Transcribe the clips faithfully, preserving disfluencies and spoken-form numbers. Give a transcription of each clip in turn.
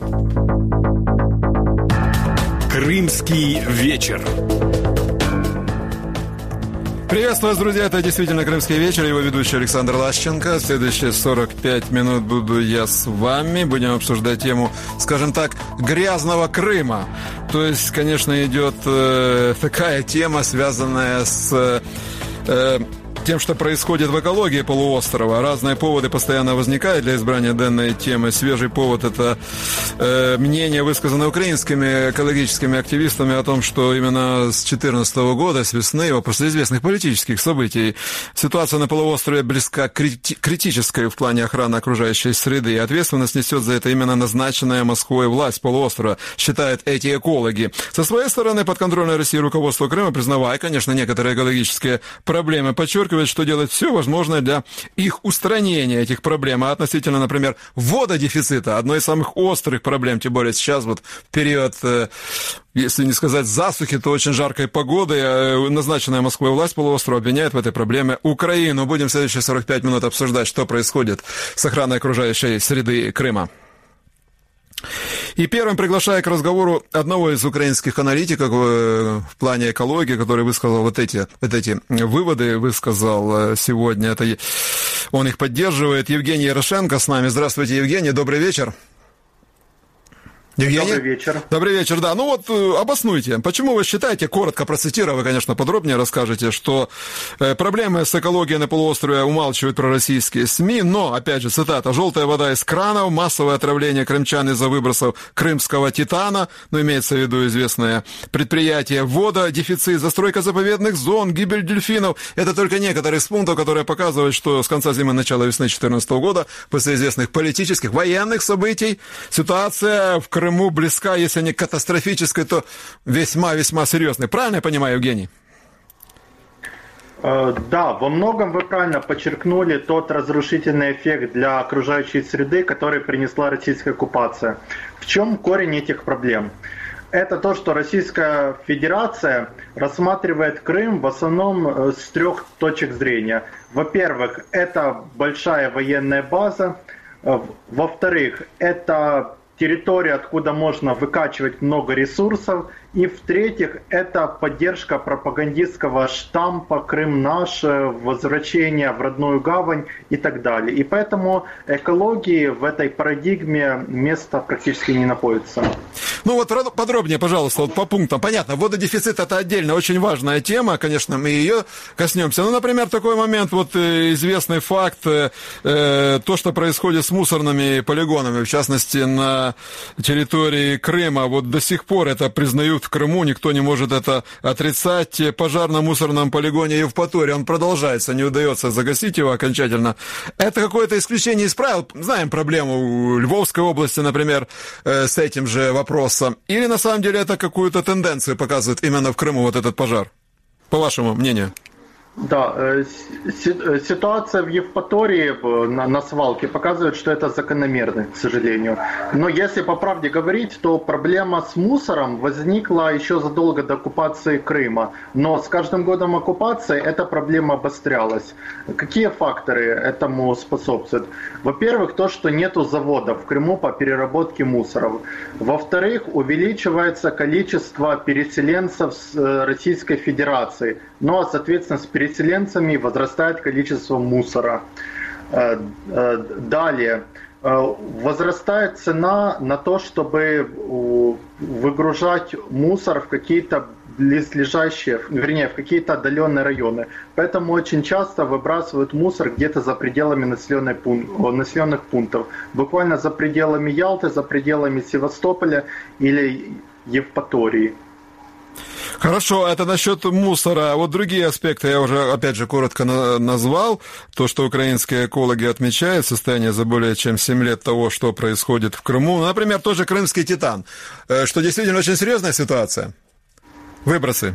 Крымский вечер. Приветствую вас, друзья, это действительно «Крымский вечер», его ведущий Александр Лащенко. Следующие сорок пять минут буду я с вами. Будем обсуждать тему, скажем так, грязного Крыма. То есть, конечно, идет э, такая тема, связанная с э, тем, что происходит в экологии полуострова. Разные поводы постоянно возникают для избрания данной темы. Свежий повод – это э, мнение, высказанное украинскими экологическими активистами о том, что именно с две тысячи четырнадцатого года, с весны, после известных политических событий, ситуация на полуострове близка к крити- критической в плане охраны окружающей среды. И ответственность несет за это именно назначенная Москвой власть полуострова, считают эти экологи. Со своей стороны, подконтрольное России руководство Крыма, признавая, конечно, некоторые экологические проблемы, подчеркивает, что делать все возможное для их устранения, этих проблем. А относительно, например, вододефицита, одной из самых острых проблем, тем более сейчас вот в период, если не сказать засухи, то очень жаркой погоды, назначенная Москвой власть полуострова обвиняет в этой проблеме Украину. Будем в следующие сорок пять минут обсуждать, что происходит с охраной окружающей среды Крыма. И первым приглашаю к разговору одного из украинских аналитиков в плане экологии, который высказал вот эти, вот эти выводы, высказал сегодня. Это, он их поддерживает. Евгений Ярошенко с нами. Здравствуйте, Евгений, добрый вечер. Евгений? Добрый вечер. Добрый вечер, да. Ну вот обоснуйте, почему вы считаете, коротко процитирую, вы, конечно, подробнее расскажете, что проблемы с экологией на полуострове умалчивают пророссийские СМИ, но, опять же, цитата, «желтая вода из кранов, массовое отравление крымчан из-за выбросов крымского титана», ну, имеется в виду известное предприятие, вода, дефицит, застройка заповедных зон, гибель дельфинов. Это только некоторые из пунктов, которые показывают, что с конца зимы, начала весны две тысячи четырнадцатого года, после известных политических, военных событий, ситуация в Крыму Крыму близка, если не катастрофической, то весьма-весьма серьезной. Правильно я понимаю, Евгений? Да, во многом вы правильно подчеркнули тот разрушительный эффект для окружающей среды, который принесла российская оккупация. В чем корень этих проблем? Это то, что Российская Федерация рассматривает Крым в основном с трех точек зрения. Во-первых, это большая военная база. Во-вторых, это территория, откуда можно выкачивать много ресурсов. И в-третьих, это поддержка пропагандистского штампа «Крым наш», возвращение в родную гавань и так далее. И поэтому экологии в этой парадигме места практически не находится. Ну вот подробнее, пожалуйста, вот по пунктам. Понятно, вододефицит – это отдельно очень важная тема, конечно, мы ее коснемся. Ну, например, такой момент, вот известный факт, э, то, что происходит с мусорными полигонами, в частности, на территории Крыма. Вот до сих пор это признают в Крыму, никто не может это отрицать. Пожар на мусорном полигоне Евпатории, он продолжается, не удается загасить его окончательно. Это какое-то исключение из правил. Знаем проблему в Львовской области, например, э, с этим же вопросом. Или на самом деле это какую-то тенденцию показывает именно в Крыму вот этот пожар? По вашему мнению? Да, ситуация в Евпатории на, на свалке показывает, что это закономерно, к сожалению. Но если по правде говорить, то проблема с мусором возникла еще задолго до оккупации Крыма. Но с каждым годом оккупации эта проблема обострялась. Какие факторы этому способствуют? Во-первых, то, что нету заводов в Крыму по переработке мусоров. Во-вторых, увеличивается количество переселенцев с Российской Федерации. Ну а, соответственно, с переселенцами переселенцами возрастает количество мусора. Далее. Возрастает цена на то, чтобы выгружать мусор в какие-то близлежащие, вернее, в какие-то отдаленные районы. Поэтому очень часто выбрасывают мусор где-то за пределами населенных пунктов. Буквально за пределами Ялты, за пределами Севастополя или Евпатории. Хорошо, это насчет мусора. Вот другие аспекты я уже, опять же, коротко на- назвал. То, что украинские экологи отмечают, состояние за более чем семь лет того, что происходит в Крыму. Например, тоже крымский титан, что действительно очень серьезная ситуация. Выбросы.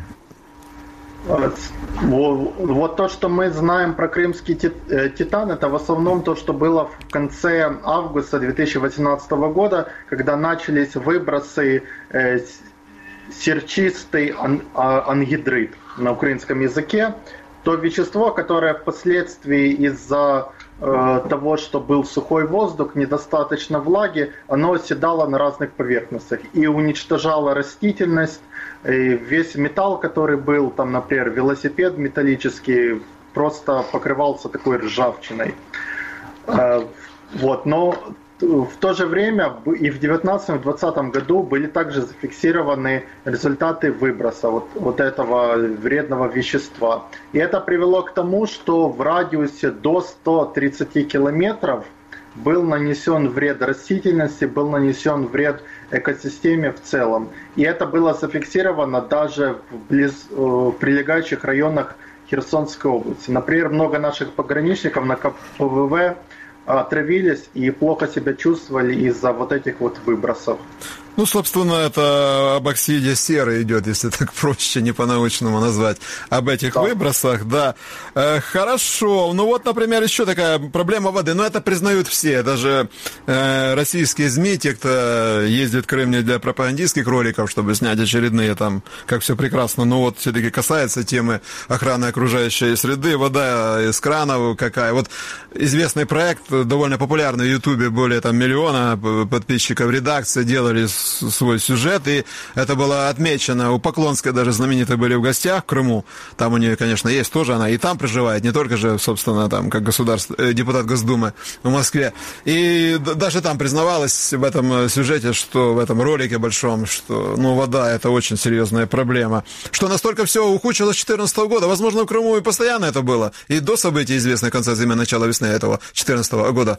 Вот то, что мы знаем про крымский титан, это в основном то, что было в конце августа две тысячи восемнадцатого года, когда начались выбросы серчистый ангидрид на украинском языке. То вещество, которое впоследствии из-за э, того, что был сухой воздух, недостаточно влаги, оно оседало на разных поверхностях и уничтожало растительность, и весь металл, который был, там, например, велосипед металлический, просто покрывался такой ржавчиной. Э, вот, но в то же время и в девятнадцатом, в двадцатом году были также зафиксированы результаты выброса вот, вот этого вредного вещества. И это привело к тому, что в радиусе до ста тридцати километров был нанесен вред растительности, был нанесен вред экосистеме в целом. И это было зафиксировано даже в близ, в прилегающих районах Херсонской области. Например, много наших пограничников на ка пэ вэ вэ отравились и плохо себя чувствовали из-за вот этих вот выбросов. Ну, собственно, это об оксиде серы идет, если так проще, не по-научному назвать, об этих да. выбросах, да. Э, хорошо, ну вот, например, еще такая проблема воды, но это признают все, даже э, российские СМИ, те, кто ездит в Крым не для пропагандистских роликов, чтобы снять очередные там, как все прекрасно, но вот все-таки касается темы охраны окружающей среды, вода из кранов какая. Вот известный проект, довольно популярный в Ютубе, более там миллиона подписчиков, редакция делали свой сюжет, и это было отмечено. У Поклонской даже знаменитые были в гостях в Крыму. Там у нее, конечно, есть тоже, она и там проживает, не только же, собственно, там, как государство, э, депутат Госдумы в Москве. И даже там признавалась в этом сюжете, что в этом ролике большом, что, ну, вода — это очень серьезная проблема. Что настолько все ухудшилось с две тысячи четырнадцатого года. Возможно, в Крыму и постоянно это было. И до событий известной в конце зимы, начала весны этого две тысячи четырнадцатого года.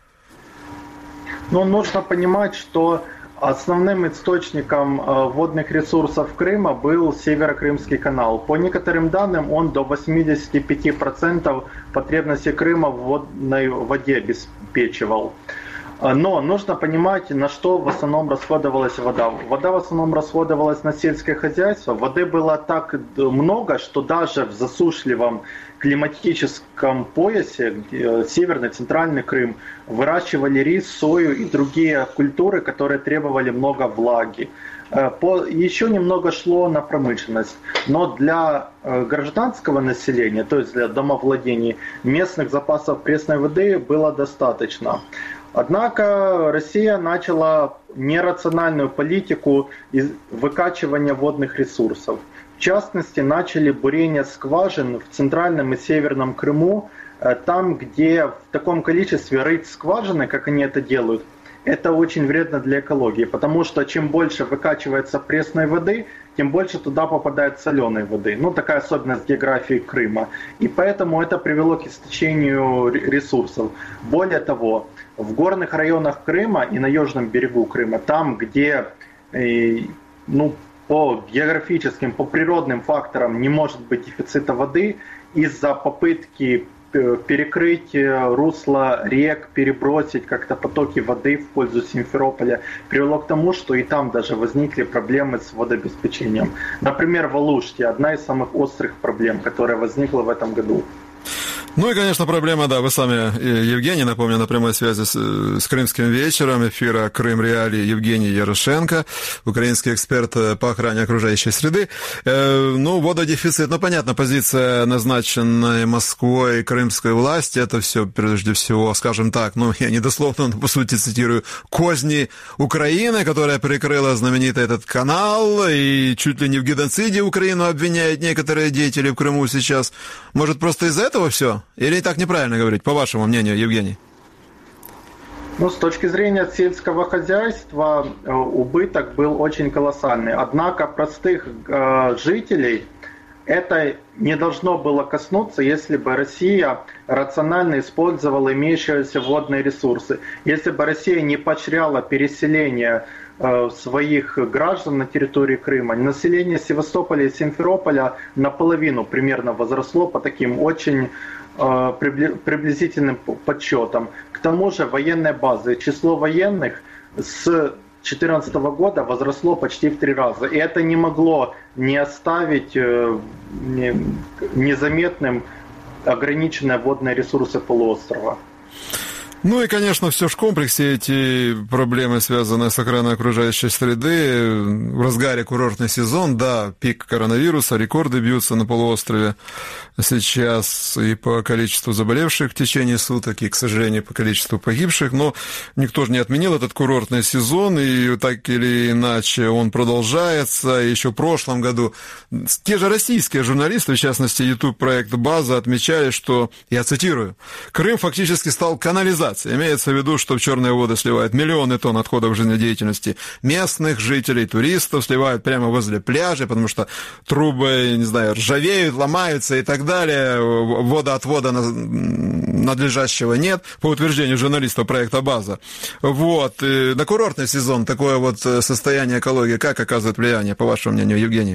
Ну, нужно понимать, что основным источником водных ресурсов Крыма был Северо-Крымский канал. По некоторым данным, он до восемьдесят пять процентов потребностей Крыма в водной воде обеспечивал. Но нужно понимать, на что в основном расходовалась вода. Вода в основном расходовалась на сельское хозяйство. Воды было так много, что даже в засушливом климатическом поясе, северный, центральный Крым, выращивали рис, сою и другие культуры, которые требовали много влаги. По, еще немного шло на промышленность, но для гражданского населения, то есть для домовладений, местных запасов пресной воды было достаточно. Однако Россия начала нерациональную политику выкачивания водных ресурсов. В частности, начали бурение скважин в центральном и северном Крыму, там, где в таком количестве рыть скважины, как они это делают, это очень вредно для экологии, потому что чем больше выкачивается пресной воды, тем больше туда попадает соленой воды. Ну, такая особенность географии Крыма. И поэтому это привело к истощению ресурсов. Более того, в горных районах Крыма и на южном берегу Крыма, там, где, ну, по географическим, по природным факторам не может быть дефицита воды, из-за попытки перекрыть русло рек, перебросить как-то потоки воды в пользу Симферополя, привело к тому, что и там даже возникли проблемы с водообеспечением. Например, в Алуште одна из самых острых проблем, которая возникла в этом году. Ну и, конечно, проблема, да, вы сами, Евгений, напомню, на прямой связи с, с Крымским вечером эфира «Крым Реалии» Евгений Ярошенко, украинский эксперт по охране окружающей среды. Э, ну, вододефицит, ну, понятно, позиция, назначенная Москвой, крымской власти, это все, прежде всего, скажем так, ну, я недословно, но, по сути, цитирую, козни Украины, которая перекрыла знаменитый этот канал, и чуть ли не в геноциде Украину обвиняют некоторые деятели в Крыму сейчас. Может, просто из-за этого все? Или так неправильно говорить, по вашему мнению, Евгений? Ну, с точки зрения сельского хозяйства, убыток был очень колоссальный. Однако простых э, жителей это не должно было коснуться, если бы Россия рационально использовала имеющиеся водные ресурсы. Если бы Россия не поощряла переселение э, своих граждан на территории Крыма, население Севастополя и Симферополя наполовину примерно возросло по таким очень приблизительным подсчетам. К тому же военные базы, число военных с две тысячи четырнадцатого года возросло почти в три раза. И это не могло не оставить незаметным ограниченные водные ресурсы полуострова. Ну и, конечно, все в комплексе эти проблемы, связанные с охраной окружающей среды. В разгаре курортный сезон, да, пик коронавируса, рекорды бьются на полуострове сейчас и по количеству заболевших в течение суток, и, к сожалению, по количеству погибших. Но никто же не отменил этот курортный сезон, и так или иначе он продолжается. Еще в прошлом году те же российские журналисты, в частности, YouTube-проект «База», отмечали, что, я цитирую, «Крым фактически стал канализацией». Имеется в виду, что в черные воды сливают миллионы тонн отходов жизнедеятельности местных жителей, туристов, сливают прямо возле пляжа, потому что трубы, не знаю, ржавеют, ломаются и так далее. Водоотвода надлежащего нет, по утверждению журналистов проекта «База». Вот. И на курортный сезон такое вот состояние экологии как оказывает влияние, по вашему мнению, Евгений?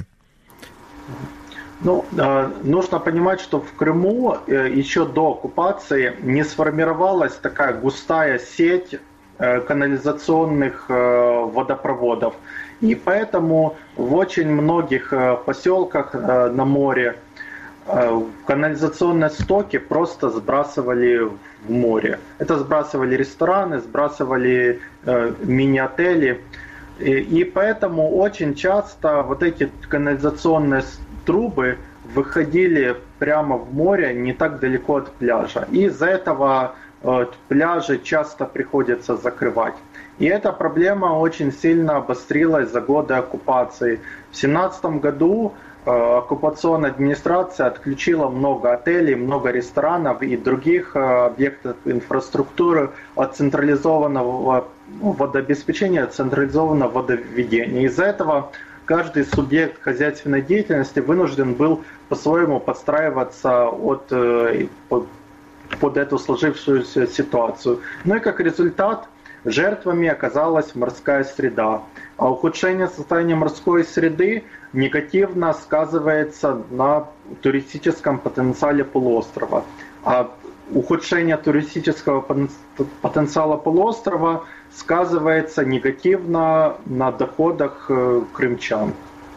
Ну, нужно понимать, что в Крыму еще до оккупации не сформировалась такая густая сеть канализационных водопроводов. И поэтому в очень многих поселках на море канализационные стоки просто сбрасывали в море. Это сбрасывали рестораны, сбрасывали мини-отели. И поэтому очень часто вот эти канализационные трубы выходили прямо в море, не так далеко от пляжа. И из-за этого э, пляжи часто приходится закрывать. И эта проблема очень сильно обострилась за годы оккупации. В две тысячи семнадцатом году э, оккупационная администрация отключила много отелей, много ресторанов и других э, объектов инфраструктуры от централизованного водообеспечения, от централизованного водоведения. Из-за этого каждый субъект хозяйственной деятельности вынужден был по-своему подстраиваться от, под, под эту сложившуюся ситуацию. Ну и как результат жертвами оказалась морская среда. А ухудшение состояния морской среды негативно сказывается на туристическом потенциале полуострова. А ухудшение туристического потенциала полуострова сказывается негативно на доходах крымчан.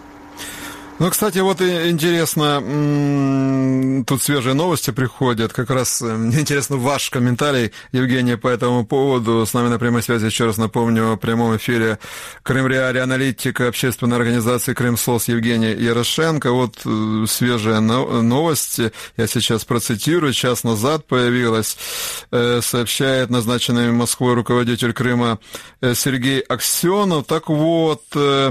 Ну, кстати, вот интересно, тут свежие новости приходят. Как раз мне интересно ваш комментарий, Евгений, по этому поводу. С нами на прямой связи, еще раз напомню, в прямом эфире Крымреалии аналитик общественной организации «Крымсос» Евгений Ярошенко. Вот свежие новости, я сейчас процитирую. Час назад появилась, сообщает назначенный Москвой руководитель Крыма Сергей Аксенов. Так вот,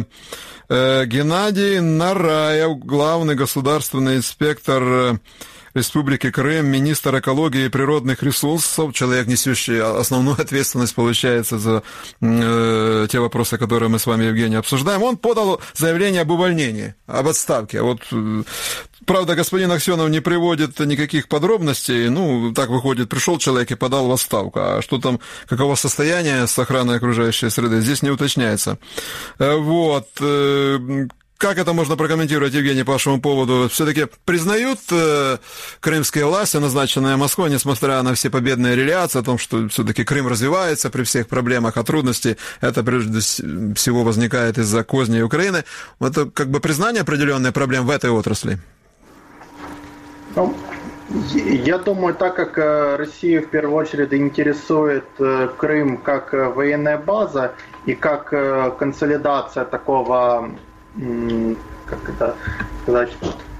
Геннадий Нараев, главный государственный инспектор Республики Крым, министр экологии и природных ресурсов, человек, несущий основную ответственность, получается, за э, те вопросы, которые мы с вами, Евгений, обсуждаем, он подал заявление об увольнении, об отставке. Вот, э, правда, господин Аксенов не приводит никаких подробностей, ну, так выходит, пришел человек и подал в отставку, а что там, каково состояние с охраной окружающей среды, здесь не уточняется. Вот, э, как это можно прокомментировать, Евгений, по вашему поводу? Все-таки признают э, крымские власти, назначенные Москвой, несмотря на все победные реляции о том, что все-таки Крым развивается при всех проблемах, а трудности, это прежде всего возникает из-за козней Украины. Это как бы признание определенных проблем в этой отрасли? Ну, я думаю, так как Россию в первую очередь интересует Крым как военная база и как консолидация такого, как это сказать,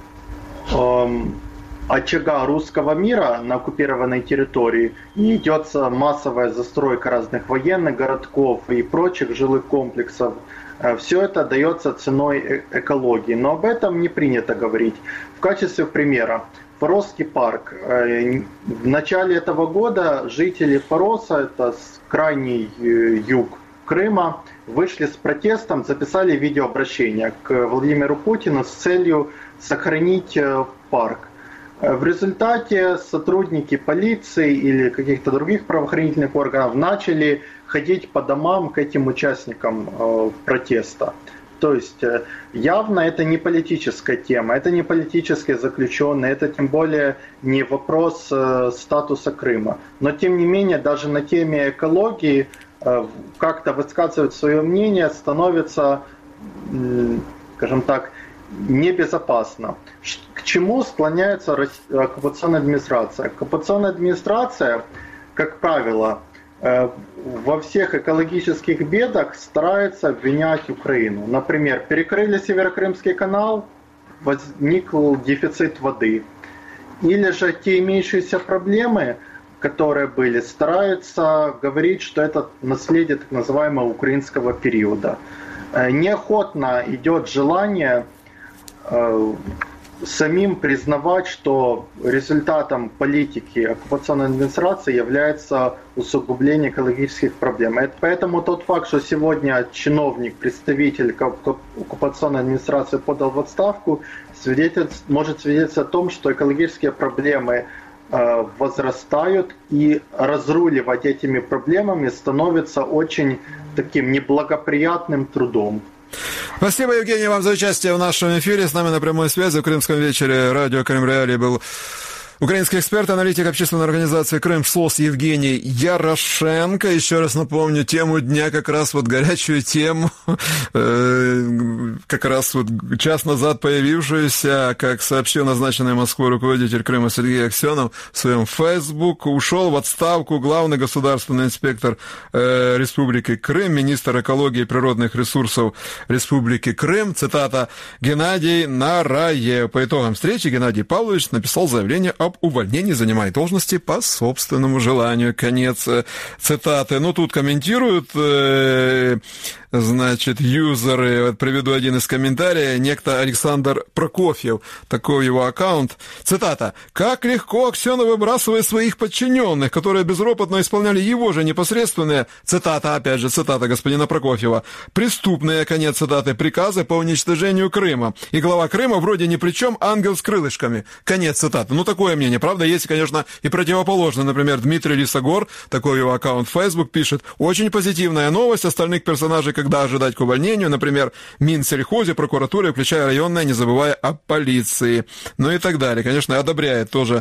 очага русского мира на оккупированной территории, и идет массовая застройка разных военных городков и прочих жилых комплексов. Все это дается ценой экологии, но об этом не принято говорить. В качестве примера, Форосский парк. В начале этого года жители Фороса, это крайний юг Крыма, вышли с протестом, записали видеообращение к Владимиру Путину с целью сохранить парк. В результате сотрудники полиции или каких-то других правоохранительных органов начали ходить по домам к этим участникам протеста. То есть явно это не политическая тема, это не политические заключенные, это тем более не вопрос статуса Крыма. Но тем не менее, даже на теме экологии как-то высказывать свое мнение становится, скажем так, небезопасно. К чему склоняется оккупационная администрация? Оккупационная администрация, как правило, во всех экологических бедах стараются обвинять Украину. Например, перекрыли Северокрымский канал, возник дефицит воды. Или же те имеющиеся проблемы, которые были, стараются говорить, что это наследие так называемого украинского периода. Неохотно идет желание самим признавать, что результатом политики оккупационной администрации является усугубление экологических проблем. Это поэтому тот факт, что сегодня чиновник, представитель оккупационной администрации подал в отставку, свидетельств, может свидетельствовать о том, что экологические проблемы э, возрастают, и разруливать этими проблемами становится очень таким неблагоприятным трудом. Спасибо, Евгений, вам за участие в нашем эфире. С нами на прямой связи в Крымском вечере радио Крым Реалии был украинский эксперт, аналитик общественной организации «Крымшлосс» Евгений Ярошенко. Еще раз напомню, тему дня, как раз вот горячую тему, как раз вот час назад появившуюся, как сообщил назначенный Москвой руководитель Крыма Сергей Аксенов в своем Facebook, ушел в отставку главный государственный инспектор Республики Крым, министр экологии и природных ресурсов Республики Крым, цитата, Геннадий Нараев. По итогам встречи Геннадий Павлович написал заявление о об увольнении занимает должности по собственному желанию. Конец цитаты. Ну, тут комментируют, э, значит, юзеры. Вот приведу один из комментариев. Некто Александр Прокофьев, такой его аккаунт. Цитата. «Как легко Аксенов выбрасывает своих подчиненных, которые безропотно исполняли его же непосредственные, цитата, опять же, цитата господина Прокофьева, преступные, конец цитаты, приказы по уничтожению Крыма. И глава Крыма вроде ни при чем, ангел с крылышками». Конец цитаты. Ну, такое мнение. Правда, есть, конечно, и противоположное. Например, Дмитрий Лисогор, такой его аккаунт в Facebook, пишет: «Очень позитивная новость. Остальных персонажей когда ожидать к увольнению? Например, Минсельхозе, прокуратуре, включая районное, не забывая о полиции». Ну и так далее. Конечно, одобряет тоже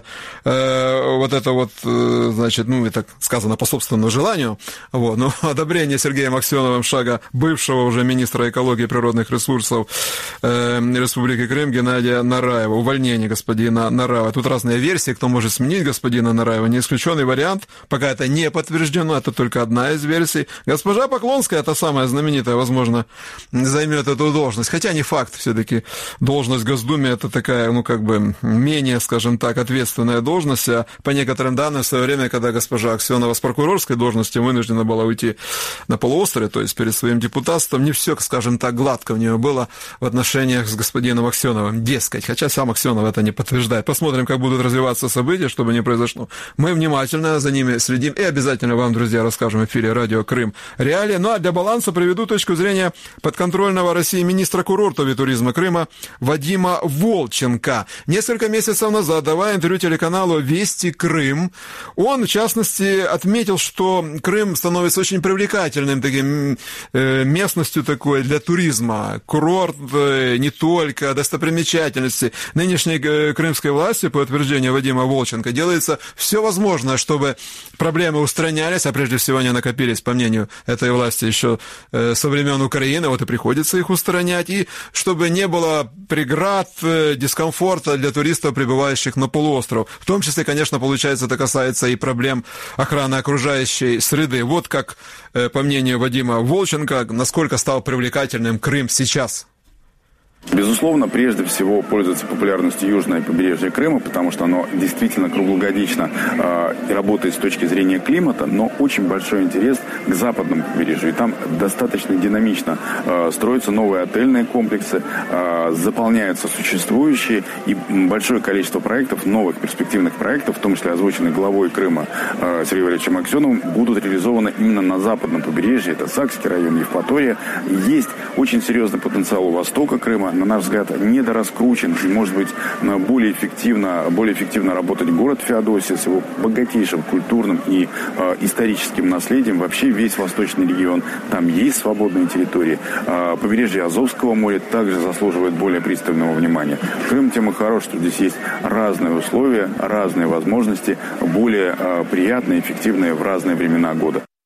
э, вот это вот, э, значит, ну, это сказано по собственному желанию. Вот. Но одобрение Сергеем Аксеновым шага бывшего уже министра экологии и природных ресурсов э, Республики Крым Геннадия Нараева. Увольнение господина Нараева. Тут разные версии, кто может сменить господина Нараева. Не исключенный вариант, пока это не подтверждено, это только одна из версий. Госпожа Поклонская, та самая знаменитая, возможно, займет эту должность. Хотя не факт, все-таки должность в Госдуме это такая, ну, как бы, менее, скажем так, ответственная должность. А по некоторым данным, в свое время, когда госпожа Аксенова с прокурорской должности вынуждена была уйти на полуострове, то есть перед своим депутатством, не все, скажем так, гладко у нее было в отношениях с господином Аксеновым, дескать. Хотя сам Аксенов это не подтверждает. Посмотрим, как будут развиваться события, чтобы не произошло. Мы внимательно за ними следим и обязательно вам, друзья, расскажем в эфире радио Крым Реалии. Ну а для баланса приведу точку зрения подконтрольного России министра курортов и туризма Крыма Вадима Волченко. Несколько месяцев назад, давая интервью телеканалу «Вести Крым», он, в частности, отметил, что Крым становится очень привлекательным таким э, местностью такой для туризма. Курорт э, не только, достопримечательности. Нынешней э, крымской власти, по утверждению Вадима Волченко, делается все возможное, чтобы проблемы устранялись, а прежде всего они накопились, по мнению этой власти, еще э, со времен Украины, вот и приходится их устранять, и чтобы не было преград, э, дискомфорта для туристов, прибывающих на полуостров. В том числе, конечно, получается, это касается и проблем охраны окружающей среды. Вот как, э, по мнению Вадима Волченко, насколько стал привлекательным Крым сейчас. Безусловно, прежде всего пользуется популярностью южное побережье Крыма, потому что оно действительно круглогодично э, работает с точки зрения климата, но очень большой интерес к западному побережью. И там достаточно динамично э, строятся новые отельные комплексы, э, заполняются существующие, и большое количество проектов, новых перспективных проектов, в том числе озвученных главой Крыма э, Сергеем Валерьевичем Аксеновым, будут реализованы именно на западном побережье. Это Сакский район, Евпатория. Есть очень серьезный потенциал у востока Крыма. На наш взгляд, недораскручен, и, может быть, более эффективно, более эффективно работать город Феодосия с его богатейшим культурным и э, историческим наследием. Вообще весь восточный регион, там есть свободные территории. Э, побережье Азовского моря также заслуживает более пристального внимания. Крым тем и хорош, что здесь есть разные условия, разные возможности, более э, приятные, эффективные в разные времена года.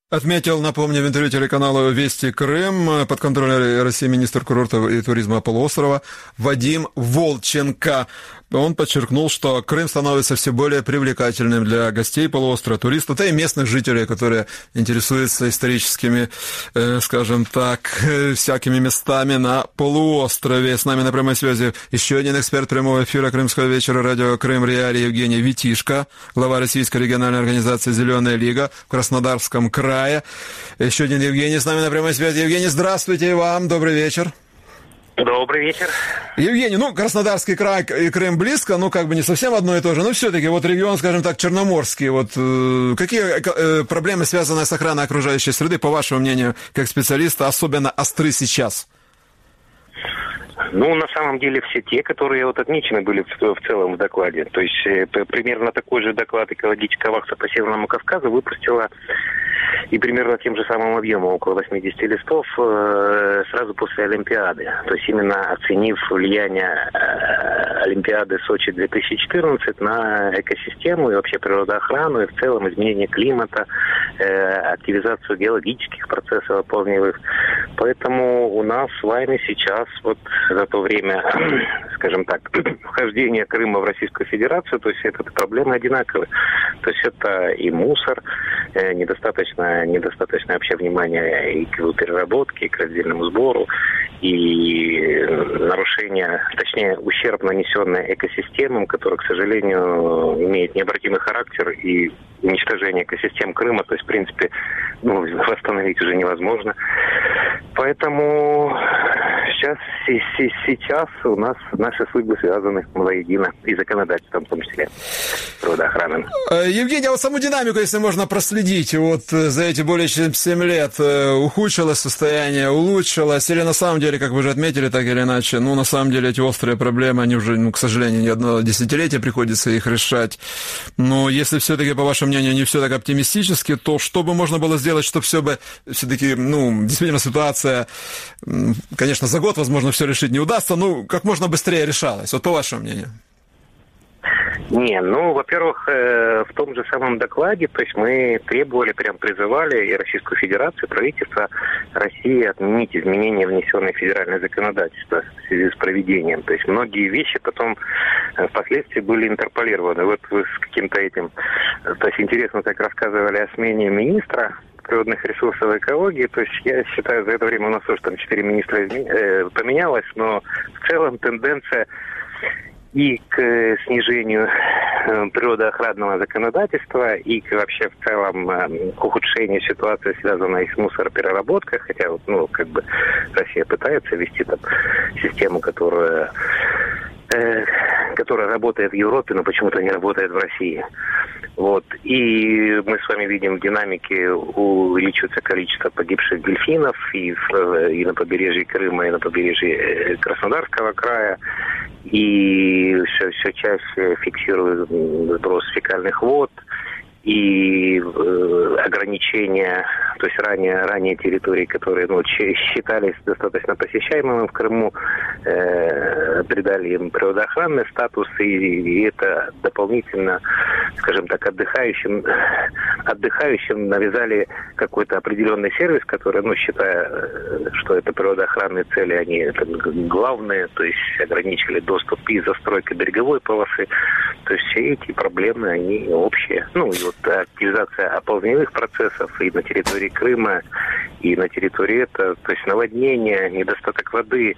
Отметил, напомню, в интервью телеканалу «Вести Крым» под контролем России министр курортов и туризма полуострова Вадим Волченко. Он подчеркнул, что Крым становится все более привлекательным для гостей полуострова, туристов, да и местных жителей, которые интересуются историческими, э, скажем так, всякими местами на полуострове. С нами на прямой связи еще один эксперт прямого эфира Крымского вечера радио Крым Реалии Евгений Витишко, глава Российской региональной организации «Зеленая лига» в Краснодарском крае. Еще один Евгений с нами на прямой связи. Евгений, здравствуйте и вам, добрый вечер. Добрый вечер. Евгений, ну, Краснодарский край и Крым близко, ну, как бы не совсем одно и то же, но все-таки вот регион, скажем так, Черноморский, вот э, какие э, проблемы, связанные с охраной окружающей среды, по вашему мнению, как специалиста, особенно остры сейчас? Ну, на самом деле, все те, которые вот отмечены были в, в целом в докладе. То есть, э, примерно такой же доклад экологическая вахта по Северному Кавказу выпустила и примерно тем же самым объемом, около восьмидесяти листов, э, сразу после Олимпиады. То есть, именно оценив влияние э, Олимпиады Сочи две тысячи четырнадцать на экосистему и вообще природоохрану, и в целом изменение климата, э, активизацию геологических процессов оползневых. Поэтому у нас с вами сейчас вот за то время, скажем так, вхождения Крыма в Российскую Федерацию, то есть это проблемы одинаковые. То есть это и мусор, э, недостаточно, недостаточное вообще внимание и к его переработке, и к раздельному сбору, и нарушение, точнее, ущерб, нанесенный экосистемам, который, к сожалению, имеет необратимый характер, и уничтожение экосистем Крыма, то есть, в принципе, ну, восстановить уже невозможно. Поэтому сейчас, сейчас у нас наши судьбы связаны воедино, и законодательством в том числе, природоохраной. Евгений, а вот саму динамику, если можно проследить, вот за эти более чем семь лет, ухудшилось состояние, улучшилось, или на самом деле, как вы уже отметили, так или иначе, ну, на самом деле, эти острые проблемы, они уже, ну, к сожалению, не одно десятилетие приходится их решать. Но если все-таки, по вашему мнению, не все так оптимистически, то что бы можно было сделать, чтобы все бы, все-таки, ну, действительно ситуация, конечно, за год, возможно, все решить не удастся, но как можно быстрее решалась, вот по вашему мнению? Не, ну, во-первых, э, в том же самом докладе, то есть мы требовали, прям призывали и Российскую Федерацию, и правительство России отменить изменения, внесенные в федеральное законодательство в связи с проведением. То есть многие вещи потом э, впоследствии были интерполированы. Вот вы с каким-то этим, то есть интересно так рассказывали о смене министра природных ресурсов и экологии. То есть я считаю, за это время у нас тоже там четыре министра измен... э, поменялось, но в целом тенденция и к снижению природоохранного законодательства, и к, вообще в целом к ухудшению ситуации, связанной с мусоропереработкой, хотя вот, ну, как бы Россия пытается вести там систему, которая, э, которая работает в Европе, но почему-то не работает в России. Вот. И мы с вами видим в динамике увеличивается количество погибших дельфинов и, в, и на побережье Крыма, и на побережье Краснодарского края. И все, все чаще фиксируют сброс фекальных вод и э, ограничения, то есть ранее, ранее территории, которые, ну, считались достаточно посещаемыми в Крыму, э, придали им природоохранный статус, и, и это дополнительно, скажем так, отдыхающим, отдыхающим навязали какой-то определенный сервис, который, ну, считая, что это природоохранные цели, они это главные, то есть ограничили доступ и застройка береговой полосы, то есть все эти проблемы, они общие. Ну, и вот активизация оползневых процессов и на территории Крыма, и на территории это, то есть наводнение, недостаток воды,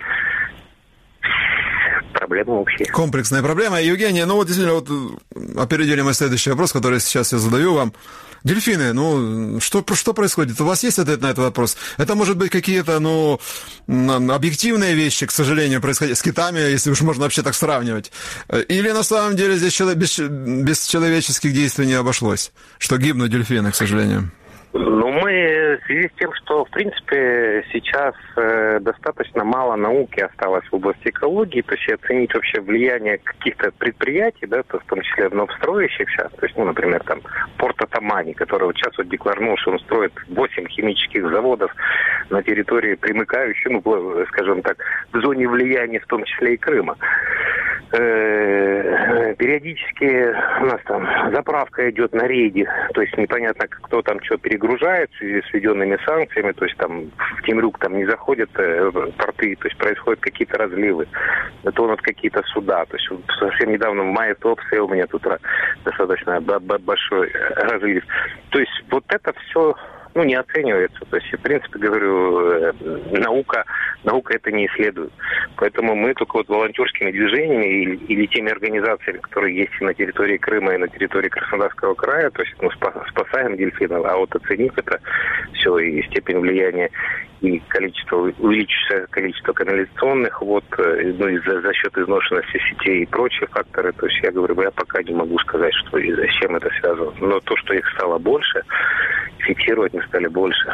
проблема общая. Комплексная проблема. Евгений, ну вот действительно, вот опередили мы следующий вопрос, который сейчас я задаю вам. Дельфины, ну, что, что происходит? У вас есть ответ на этот вопрос? Это, может быть, какие-то, ну, объективные вещи, к сожалению, происходят с китами, если уж можно вообще так сравнивать. Или, на самом деле, здесь без, без человеческих действий не обошлось, что гибнут дельфины, к сожалению? Ну, мы в связи с тем, что, в принципе, сейчас э, достаточно мало науки осталось в области экологии, то есть оценить вообще влияние каких-то предприятий, да, то в том числе новостроящихся, то есть, ну, например, там, порт Атамани, который вот сейчас вот декларировал, что он строит восемь химических заводов на территории примыкающей, ну, скажем так, в зоне влияния, в том числе и Крыма. э, периодически у нас там заправка идет на рейде, то есть непонятно, кто там что перегружает в связи с введенными санкциями, то есть там в Темрюк там не заходят э, порты, то есть происходят какие-то разливы, тонут какие-то суда. То есть совсем недавно в мае Туапсе у меня тут достаточно большой разлив. То есть вот это все, ну, не оценивается. То есть, в принципе, говорю, наука, наука это не исследует. Поэтому мы только вот волонтерскими движениями или, или теми организациями, которые есть на территории Крыма и на территории Краснодарского края, то есть мы спасаем дельфинов, а вот оценив это все и степень влияния и количество, увеличивается количество канализационных вод, ну, и за, за счет изношенности сетей и прочие факторы. То есть я говорю, я пока не могу сказать, что и с чем это связано. Но то, что их стало больше, фиксировать мы стали больше.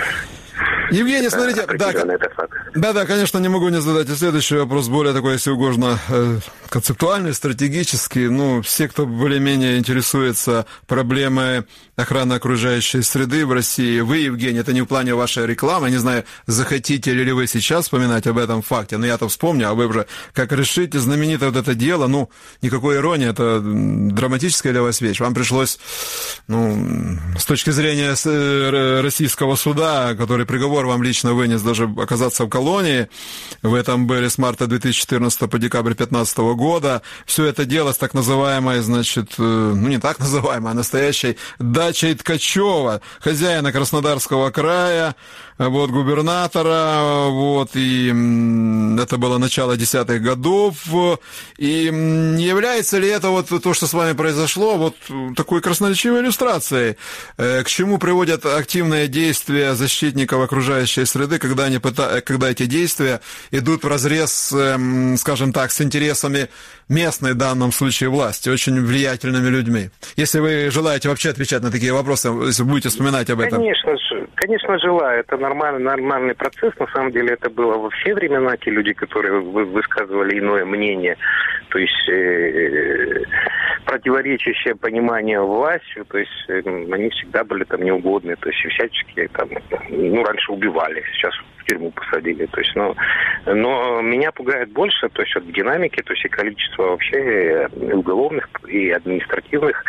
Евгений, смотрите, да, да, да, конечно, не могу не задать и следующий вопрос, более такой, если угодно, концептуальный, стратегический. Ну, все, кто более-менее интересуется проблемой охраны окружающей среды в России, вы, Евгений, это не в плане вашей рекламы, не знаю, захотите ли вы сейчас вспоминать об этом факте, но я-то вспомню, а вы уже как решите, знаменитое вот это дело, ну, никакой иронии, это драматическая для вас вещь. Вам пришлось, ну, с точки зрения российского суда, который приговор вам лично вынес, даже оказаться в колонии. Вы там были с марта две тысячи четырнадцатого по декабрь две тысячи пятнадцатого года. Все это дело с так называемой, значит, ну не так называемой, а настоящей дачей Ткачева, хозяина Краснодарского края, вот, губернатора, вот, и это было начало десятых годов. И не является ли это вот то, что с вами произошло, вот такой красноречивой иллюстрацией, к чему приводят активные действия защитников окружающей среды, когда, они пыта... когда эти действия идут вразрез, скажем так, с интересами местной, в данном случае, власти, очень влиятельными людьми. Если вы желаете вообще отвечать на такие вопросы, если будете вспоминать об этом. Конечно же, конечно, желаю. Это нормальный, нормальный процесс. На самом деле это было во все времена. Те люди, которые высказывали иное мнение, то есть э, противоречащее пониманию властью, то есть э, они всегда были там неугодны, то есть всячески там, ну, раньше убивали, сейчас в тюрьму посадили. То есть, но, но меня пугает больше, то есть, от динамики, то есть и количество вообще уголовных и административных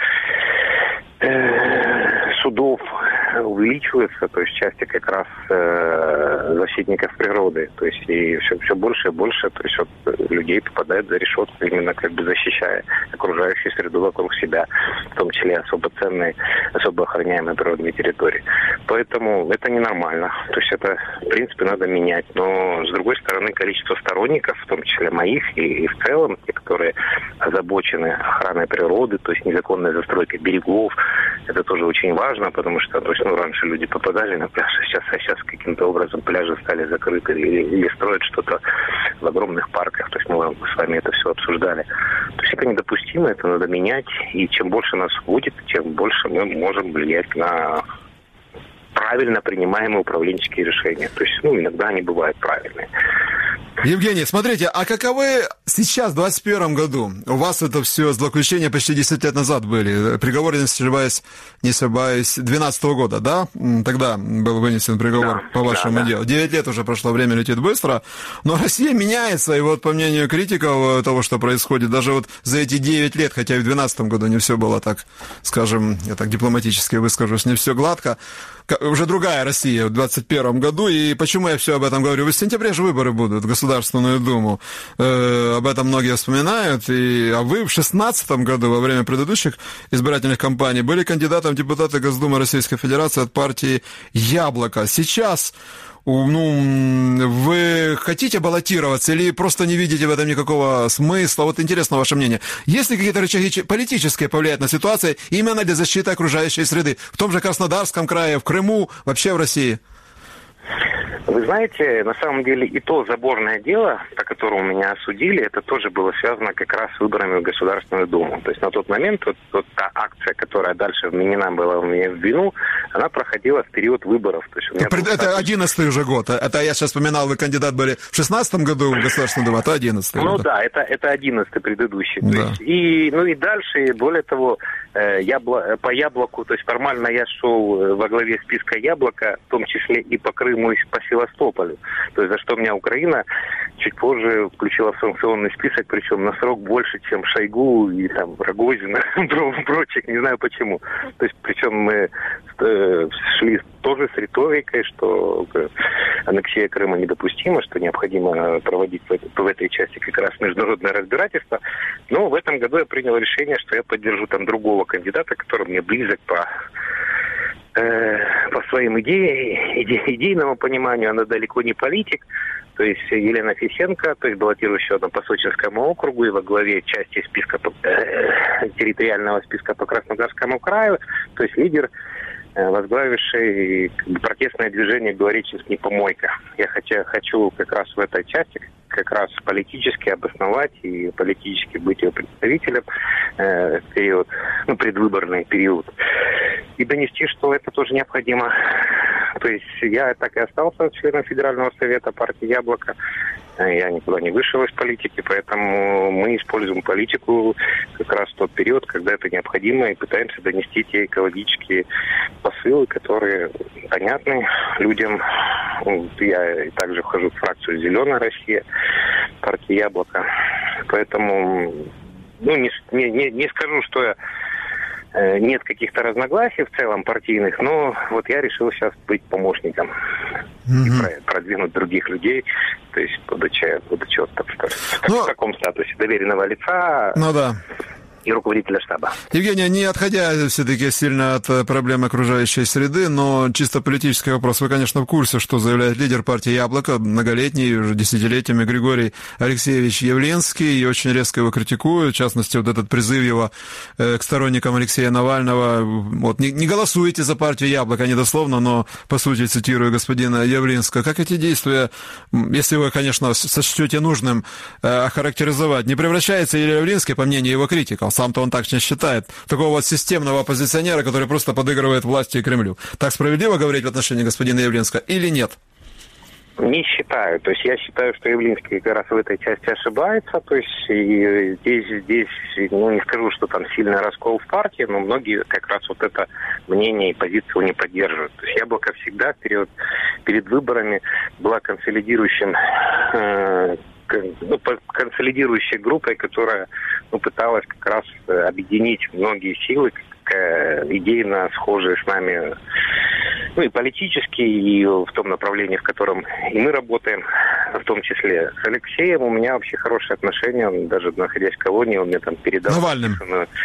э, судов увеличивается, то есть в части как раз э, защитников природы, то есть и все, все больше и больше, то есть вот, людей попадает за решетку, именно как бы защищая окружающую среду вокруг себя, в том числе особо ценные, особо охраняемые природные территории. Поэтому это ненормально, то есть это в принципе надо менять, но с другой стороны количество сторонников, в том числе моих и, и в целом, те, которые озабочены охраной природы, то есть незаконной застройкой берегов, это тоже очень важно, потому что, то есть, ну, раньше люди попадали на пляж, а сейчас, а сейчас каким-то образом пляжи стали закрыты или, или строят что-то в огромных парках. То есть мы с вами это все обсуждали. То есть это недопустимо, это надо менять. И чем больше нас будет, тем больше мы можем влиять на правильно принимаемые управленческие решения. То есть, ну, иногда они бывают правильные. Евгений, смотрите, а каковы сейчас, в двадцать первом году, у вас это все злоключения почти десять лет назад были, приговор, не ошибаюсь, не ошибаюсь, двенадцатого года, да? Тогда был вынесен приговор, да, по вашему да, делу. Да. девять лет уже прошло, время летит быстро, но Россия меняется, и вот по мнению критиков того, что происходит, даже вот за эти девять лет, хотя и в двенадцатом году не все было так, скажем, я так дипломатически выскажусь, не все гладко, уже другая Россия в двадцать первом году, и почему я все об этом говорю? В сентябре же выборы будут в Государственную Думу, э, об этом многие вспоминают, и, а вы в шестнадцатом году, во время предыдущих избирательных кампаний, были кандидатом в депутаты Госдумы Российской Федерации от партии «Яблоко». Сейчас, ну, вы хотите баллотироваться или просто не видите в этом никакого смысла? Вот интересно ваше мнение. Есть ли какие-то рычаги политические повлиять на ситуацию именно для защиты окружающей среды? В том же Краснодарском крае, в Крыму, вообще в России? Вы знаете, на самом деле и то заборное дело, по которому меня осудили, это тоже было связано как раз с выборами в Государственную Думу. То есть на тот момент вот, вот та акция, которая дальше вменена была в меня в вину, она проходила в период выборов. То есть у меня это это одиннадцатый уже год. Это я сейчас вспоминал, вы кандидат были в шестнадцатом году в Государственную Думу, а то одиннадцатый. Ну да, да, это, это одиннадцатый предыдущий. То да. есть, и, ну и дальше, более того, Ябло... по Яблоку, то есть формально я шел во главе списка Яблока, в том числе и по Крыму, и по Севастополю. То есть за что меня Украина чуть позже включила в санкционный список, причем на срок больше, чем Шойгу и там Рогозина, прочих, не знаю почему. То есть причем мы шли тоже с риторикой, что аннексия Крыма недопустима, что необходимо проводить в этой, в этой части как раз международное разбирательство. Но в этом году я принял решение, что я поддержу там другого кандидата, который мне близок по, э, по своим идеям, иде, идейному пониманию. Она далеко не политик. То есть Елена Фисенко, то есть баллотирующая по Сочинскому округу и во главе части списка э, территориального списка по Краснодарскому краю, то есть лидер, возглавивший протестное движение «Говоричинск не помойка». Я хотя, хочу как раз в этой части как раз политически обосновать и политически быть его представителем э, в период, ну, предвыборный период. И донести, что это тоже необходимо. То есть я так и остался членом Федерального совета партии «Яблоко». Я никуда не вышел из политики, поэтому мы используем политику как раз в тот период, когда это необходимо, и пытаемся донести те экологические посылы, которые понятны людям. Я также вхожу в фракцию «Зеленая Россия», партии «Яблоко». Поэтому ну, не, не, не скажу, что я нет каких-то разногласий в целом партийных, но вот я решил сейчас быть помощником mm-hmm. и продвинуть других людей, то есть будучи, будучи вот так, так, ну, в таком статусе доверенного лица. Ну да. И руководителя штаба. Евгений, не отходя все-таки сильно от проблем окружающей среды, но чисто политический вопрос. Вы, конечно, в курсе, что заявляет лидер партии «Яблоко», многолетний, уже десятилетиями, Григорий Алексеевич Явлинский, и очень резко его критикуют. В частности, вот этот призыв его э, к сторонникам Алексея Навального. Вот, не, не голосуйте за партию «Яблоко», не дословно, но, по сути, цитирую господина Явлинского. Как эти действия, если вы, конечно, сочтете нужным э, охарактеризовать, не превращается ли Явлинский, по мнению его критиков, сам-то он так не считает, такого вот системного оппозиционера, который просто подыгрывает власти и Кремлю. Так справедливо говорить в отношении господина Явлинского или нет? Не считаю. То есть я считаю, что Явлинский как раз в этой части ошибается. То есть и здесь, здесь, ну не скажу, что там сильный раскол в партии, но многие как раз вот это мнение и позицию не поддерживают. То есть Яблоко всегда перед, перед выборами была консолидирующим э, ну, консолидирующей группой, которая ну, пыталась как раз объединить многие силы, идейно схожие с нами, ну и политически, и в том направлении, в котором и мы работаем, в том числе с Алексеем. У меня вообще хорошие отношения, он даже находясь в колонии, он мне там передал... Навальным.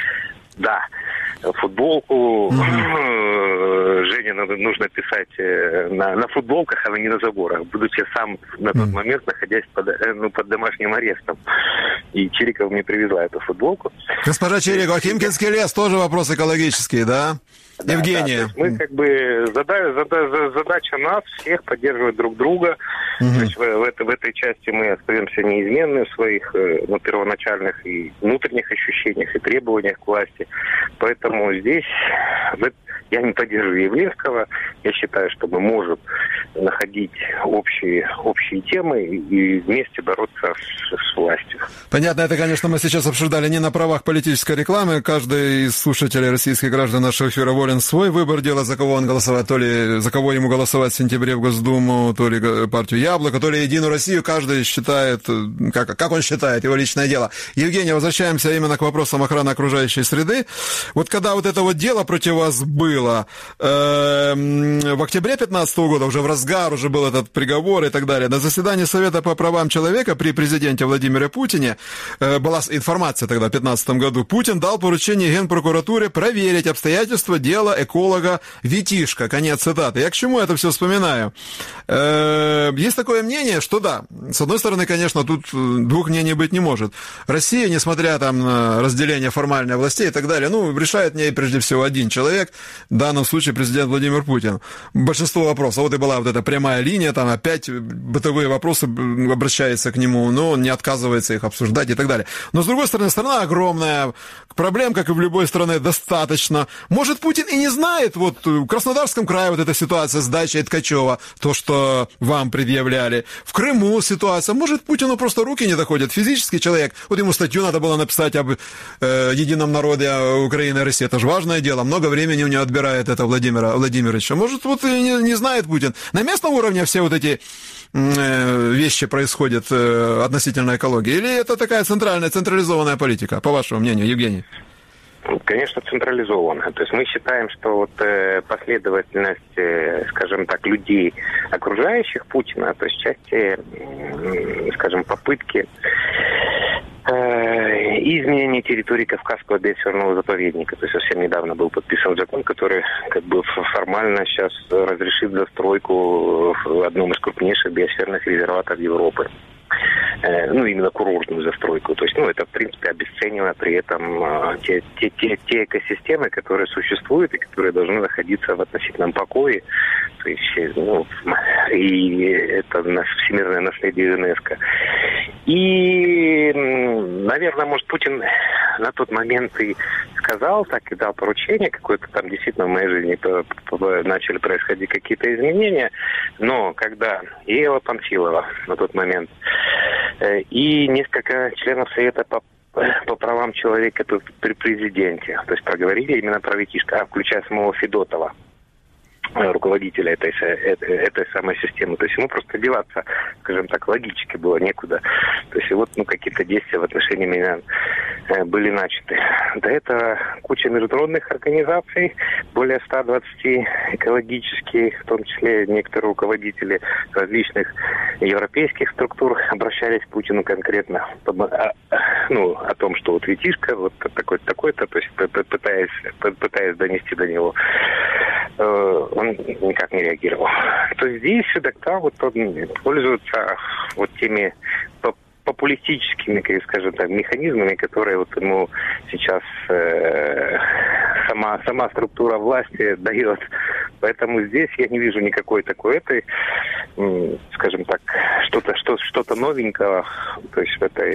Да, футболку. Mm-hmm. Жене нужно писать на, на футболках, а не на заборах, будучи сам на тот mm-hmm. момент, находясь под, ну, под домашним арестом. И Чирикова мне привезла эту футболку. Госпожа Чирикова, Химкинский лес тоже вопрос экологический, да? Да, Евгения. Да, мы как бы задача, задача, задача нас всех поддерживать друг друга. Угу. То есть в, в, этой, в этой части мы остаемся неизменны в своих ну, первоначальных и внутренних ощущениях и требованиях к власти. Поэтому здесь в, я не поддерживаю Явлинского. Я считаю, что мы можем находить общие, общие темы и вместе бороться с, с властью. Понятно, это, конечно, мы сейчас обсуждали не на правах политической рекламы. Каждый из слушателей, российских граждан нашего эфира, волен свой выбор делать, за кого он голосовать, то ли за кого ему голосовать в сентябре в Госдуму, то ли партию «Яблоко», то ли «Единую Россию». Каждый считает, как, как он считает, его личное дело. Евгений, возвращаемся именно к вопросам охраны окружающей среды. Вот когда вот это вот дело против вас было, э, в октябре пятнадцатого года, уже в разгар, уже был этот приговор и так далее, на заседании Совета по правам человека при президенте Владимире Путине э, была информация тогда, в пятнадцатом году, Путин дал поручение Генпрокуратуре проверить обстоятельства дела эколога Витишко. Конец цитаты. Я к чему это все вспоминаю? Э, есть такое мнение, что да, с одной стороны, конечно, тут двух мнений быть не может. Россия, несмотря там на разделение формальной властей и так далее, ну, решает в ней прежде всего один человек, в данном случае президент Владимир Путин. Большинство вопросов, вот и была вот эта прямая линия, там опять бытовые вопросы обращаются к нему, но он не отказывается их обсуждать и так далее. Но, с другой стороны, страна огромная, проблем, как и в любой стране, достаточно. Может, Путин и не знает, вот в Краснодарском крае вот эта ситуация с дачей Ткачева, то, что вам предъявляли. В Крыму ситуация. Может, Путину просто руки не доходят. Физический человек. Вот ему статью надо было написать об э, едином народе Украины и России. Это же важное дело. Много времени у него отбирает это Владимира Владимировича. Может, вот и не, не знает Путин. На местном уровне все вот эти э, вещи происходят э, относительно экологии. Или это такая центральная, централизованная политика, по вашему мнению, Евгений? Конечно, централизованно. То есть мы считаем, что вот э, последовательность, э, скажем так, людей, окружающих Путина, то есть части, э, скажем, попытки э, изменения территории Кавказского биосферного заповедника. То есть совсем недавно был подписан закон, который как бы формально сейчас разрешит застройку в одном из крупнейших биосферных резерватов Европы. Ну, именно курортную застройку. То есть, ну, это, в принципе, обесценивая при этом э, те, те, те, те экосистемы, которые существуют и которые должны находиться в относительном покое. То есть, ну, и это всемирное наследие ЮНЕСКО. И, наверное, может, Путин на тот момент и сказал, так и дал поручение какое-то там, действительно, в моей жизни начали происходить какие-то изменения. Но когда и Элла Памфилова на тот момент, и несколько членов Совета по, по правам человека при президенте, то есть проговорили именно про Витишко, включая самого Федотова, руководителя этой, этой, этой самой системы. То есть ему просто деваться, скажем так, логически было некуда. То есть и вот ну, какие-то действия в отношении меня были начаты. До этого куча международных организаций, более ста двадцати экологических, в том числе некоторые руководители различных европейских структур обращались к Путину конкретно ну, о том, что вот Витишко, вот такой-то, такой-то, то есть пытаясь, пытаясь донести до него, он никак не реагировал. То здесь тогда вот он пользуется вот теми популистическими, скажем так, механизмами, которые вот ему сейчас э, сама, сама структура власти дает. Поэтому здесь я не вижу никакой такой этой, э, скажем так, что-то, что, что-то новенького, то есть в этой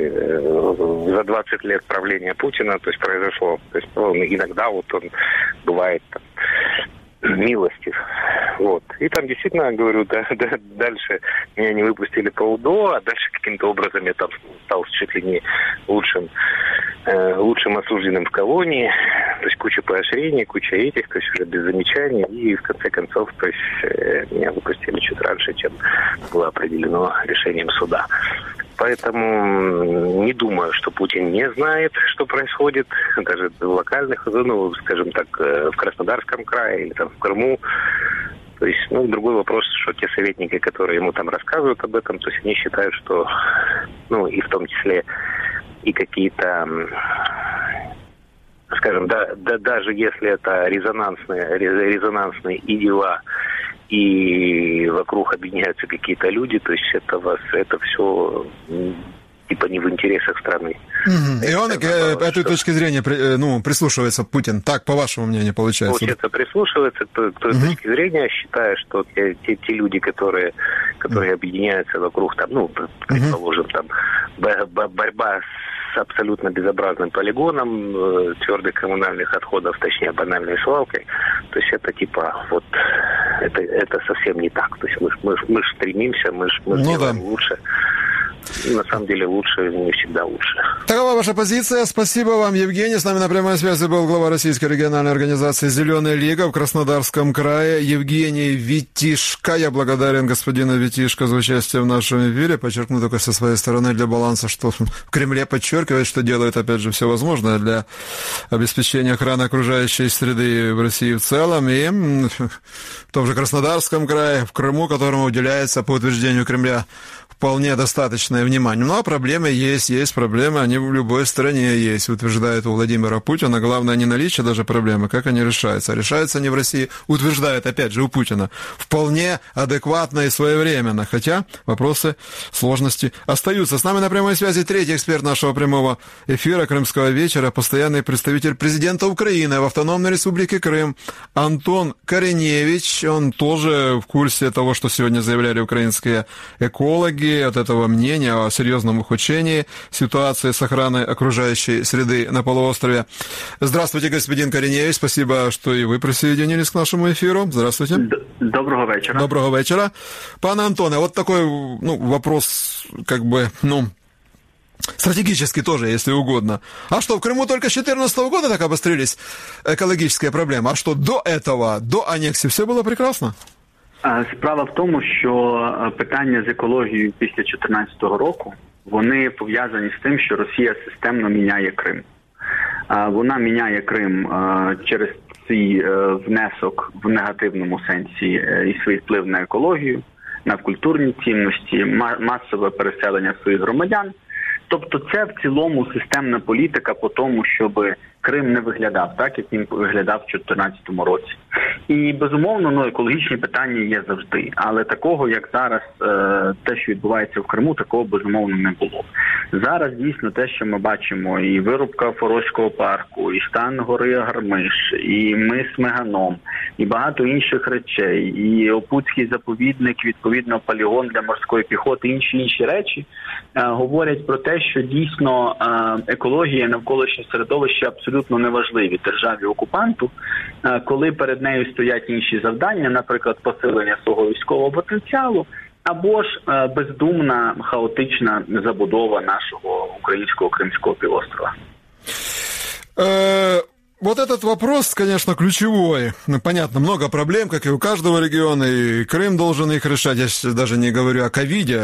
э, за двадцать лет правления Путина, то есть произошло. То есть он, иногда вот он бывает там, милостив. Вот. И там действительно, говорю, да, да, дальше меня не выпустили по УДО, а дальше каким-то образом я там стал чуть ли не лучшим, э, лучшим осужденным в колонии. То есть куча поощрений, куча этих, то есть уже без замечаний. И в конце концов, то есть э, меня выпустили чуть раньше, чем было определено решением суда. Поэтому не думаю, что Путин не знает, что происходит, даже в локальных, ну, скажем так, в Краснодарском крае или там в Крыму. То есть, ну, другой вопрос, что те советники, которые ему там рассказывают об этом, то есть они считают, что, ну, и в том числе и какие-то, скажем, да, да, даже если это резонансные, резонансные и дела, и вокруг объединяются какие-то люди, то есть это вас, это все типа не в интересах страны. Mm-hmm. И он к этой что... точки зрения ну, прислушивается, Путин. Так, по вашему мнению, получается? Получается, прислушивается к той, к той mm-hmm. точке зрения, считая, что те, те, те люди, которые, которые mm-hmm. объединяются вокруг, там, ну, предположим, там, борьба с абсолютно безобразным полигоном э, твердых коммунальных отходов, точнее банальной свалкой, то есть это типа вот это, это совсем не так. То есть мы, мы, мы стремимся, мы, мы ну, делаем да. лучше. На самом деле лучше не всегда лучше. Такова ваша позиция. Спасибо вам, Евгений. С нами на прямой связи был глава Российской региональной организации «Зеленая лига» в Краснодарском крае Евгений Витишко. Я благодарен господину Витишко за участие в нашем эфире. Подчеркну только со своей стороны для баланса, что в Кремле подчеркивает, что делает, опять же, все возможное для обеспечения охраны окружающей среды в России в целом. И в том же Краснодарском крае, в Крыму, которому уделяется, по утверждению Кремля, вполне достаточное внимание. Ну, а проблемы есть, есть проблемы, они в любой стране есть, утверждает у Владимира Путина. Главное не наличие даже проблемы, как они решаются. А решаются они в России, утверждает, опять же, у Путина, вполне адекватно и своевременно. Хотя вопросы, сложности остаются. С нами на прямой связи третий эксперт нашего прямого эфира «Крымского вечера», постоянный представитель президента Украины в Автономной Республике Крым Антон Кореневич. Он тоже в курсе того, что сегодня заявляли украинские экологи, от этого мнения о серьезном ухудшении ситуации с охраной окружающей среды на полуострове. Здравствуйте, господин Кореневич. Спасибо, что и вы присоединились к нашему эфиру. Здравствуйте. Доброго вечера. Доброго вечера. Пане Антоне, вот такой, ну, вопрос, как бы, ну, стратегически тоже, если угодно. А что, в Крыму только с две тысячи четырнадцатого года так обострились экологические проблемы? А что, до этого, до аннексии все было прекрасно? Справа в тому, що питання з екологією після дві тисячі чотирнадцятого року, вони пов'язані з тим, що Росія системно міняє Крим. Вона міняє Крим через свій внесок в негативному сенсі і свій вплив на екологію, на культурні цінності, масове переселення своїх громадян. Тобто це в цілому системна політика по тому, щоб Крим не виглядав так, як він виглядав в дві тисячі чотирнадцятому році. І, безумовно, ну, екологічні питання є завжди. Але такого, як зараз, те, що відбувається в Криму, такого, безумовно, не було. Зараз, дійсно, те, що ми бачимо, і вирубка Форозького парку, і стан гори Гармиш, і мис Меганом, і багато інших речей, і Опутський заповідник, відповідно, полігон для морської піхоти, інші інші речі, говорять про те, що, дійсно, екологія, навколишнє середовище абсолютно неважливі державі-окупанту, коли перед нею стоять інші завдання, наприклад, посилення свого військового потенціалу, або ж бездумна, хаотична забудова нашого українського Кримського півострова. Е... Вот этот вопрос, конечно, ключевой. Ну, понятно, много проблем, как и у каждого региона, и Крым должен их решать. Я сейчас даже не говорю о ковиде,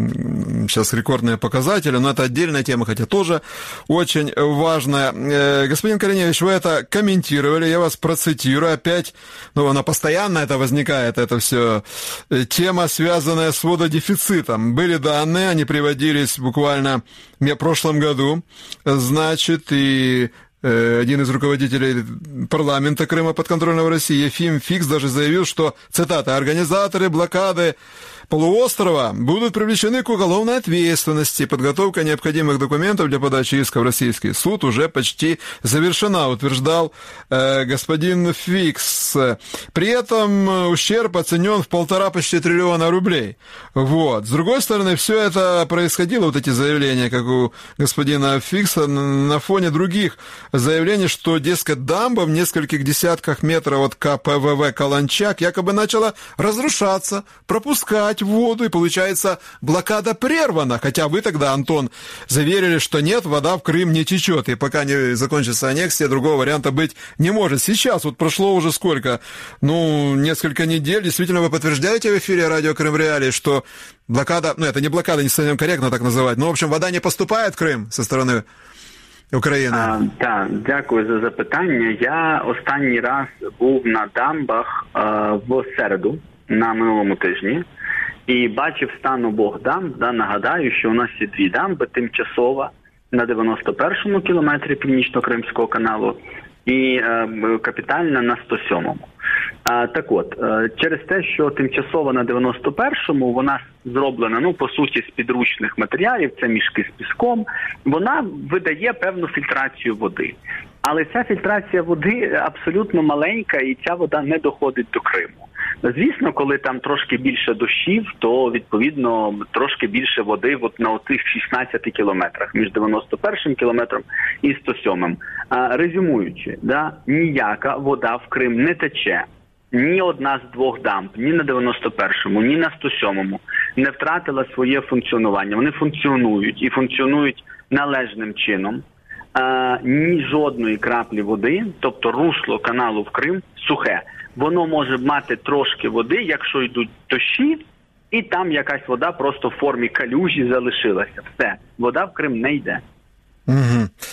сейчас рекордные показатели, но это отдельная тема, хотя тоже очень важная. Господин Кореневич, вы это комментировали, я вас процитирую опять, ну, она постоянно это возникает, это все тема, связанная с вододефицитом. Были данные, они приводились буквально в прошлом году, значит, и один из руководителей парламента Крыма подконтрольного России, Ефим Фикс, даже заявил, что, цитата, «организаторы блокады полуострова будут привлечены к уголовной ответственности. Подготовка необходимых документов для подачи иска в российский суд уже почти завершена», утверждал э, господин Фикс. При этом ущерб оценен в полтора почти триллиона рублей. Вот. С другой стороны, все это происходило, вот эти заявления, как у господина Фикса, на фоне других заявлений, что, дескать, дамба в нескольких десятках метров от ка пэ вэ вэ «Каланчак» якобы начала разрушаться, пропускать воду, и, получается, блокада прервана. Хотя вы тогда, Антон, заверили, что нет, вода в Крым не течет, и пока не закончится аннексия, другого варианта быть не может. Сейчас, вот прошло уже сколько? Ну, несколько недель. Действительно, вы подтверждаете в эфире радио Крым Реалии, что блокада, ну, это не блокада, не совсем корректно так называть, но, в общем, вода не поступает в Крым со стороны України? А, так, дякую за запитання. Я останній раз був на дамбах а, в середу, на минулому тижні, і бачив стан обох дамб. Да, нагадаю, що у нас є дві дамби, тимчасова на дев'яносто першому кілометрі Північно-Кримського каналу і е, капітальна на сто сьомому. А, так от, е, через те, що тимчасова на дев'яносто першому, вона зроблена, ну, по суті, з підручних матеріалів, це мішки з піском, вона видає певну фільтрацію води. Але ця фільтрація води абсолютно маленька, і ця вода не доходить до Криму. Звісно, коли там трошки більше дощів, то, відповідно, трошки більше води от на оцих шістнадцяти кілометрах, між дев'яносто першим кілометром і сто сьомим. А, резюмуючи, да, ніяка вода в Крим не тече. Ні одна з двох дамб, ні на дев'яносто першому, ні на сто сьомому не втратила своє функціонування. Вони функціонують і функціонують належним чином. А, ні жодної краплі води, тобто русло каналу в Крим сухе. Воно може мати трошки води, якщо йдуть дощі, і там якась вода просто в формі калюжі залишилася. Все, вода в Крим не йде. Угу.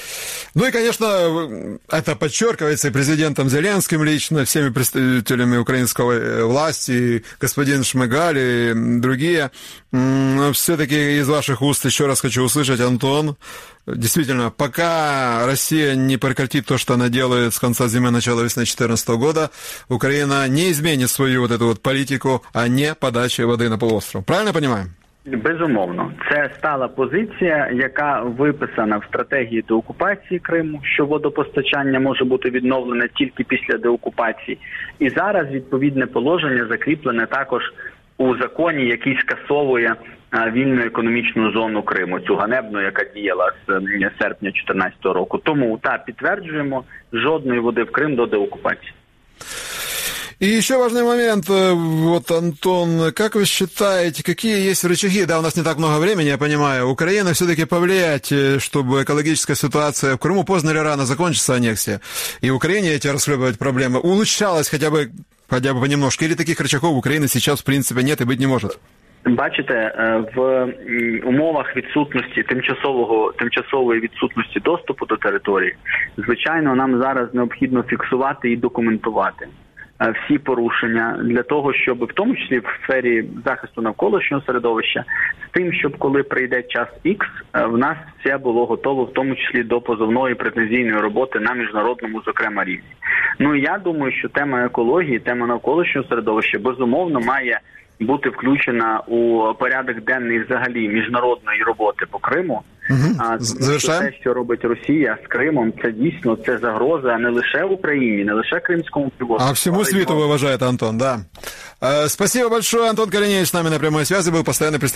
Ну и, конечно, это подчеркивается и президентом Зеленским лично, всеми представителями украинской власти, господин Шмыгаль и другие. Но все-таки из ваших уст еще раз хочу услышать, Антон, действительно, пока Россия не прекратит то, что она делает с конца зимы, начала весны две тысячи четырнадцатого года, Украина не изменит свою вот эту вот политику о неподаче воды на полуостров. Правильно понимаем? Безумовно. Це стала позиція, яка виписана в стратегії деокупації Криму, що водопостачання може бути відновлене тільки після деокупації. І зараз відповідне положення закріплене також у законі, який скасовує вільну економічну зону Криму, цю ганебну, яка діяла з серпня дві тисячі чотирнадцятого року. Тому, так, підтверджуємо, жодної води в Крим до деокупації. И еще важный момент, вот, Антон, как вы считаете, какие есть рычаги, да, у нас не так много времени, я понимаю, Украина все-таки повлиять, чтобы экологическая ситуация в Крыму поздно или рано закончится, аннексия, и Украине эти расхлебывать проблемы улучшалась хотя бы, хотя бы понемножку, или таких рычагов у Украины сейчас в принципе нет и быть не может? Бачите, в умовах відсутності тимчасового тимчасової відсутності доступу до території, звичайно, нам зараз необхідно фіксувати і документувати всі порушення для того, щоб в тому числі в сфері захисту навколишнього середовища, з тим, щоб коли прийде час Х, в нас все було готово, в тому числі до позовної претензійної роботи на міжнародному, зокрема, рівні. Ну і я думаю, що тема екології, тема навколишнього середовища, безумовно, має бути включена у порядок денний взагалі міжнародної роботи по Криму. Угу. А те, що робить Росія з Кримом, це дійсно це загроза не лише в Україні, не лише Кримському півострову. А всему світу, ви вважаєте, Антон, да. Спасибо большое. Антон Кореневич с нами на прямой связи был, постоянный представитель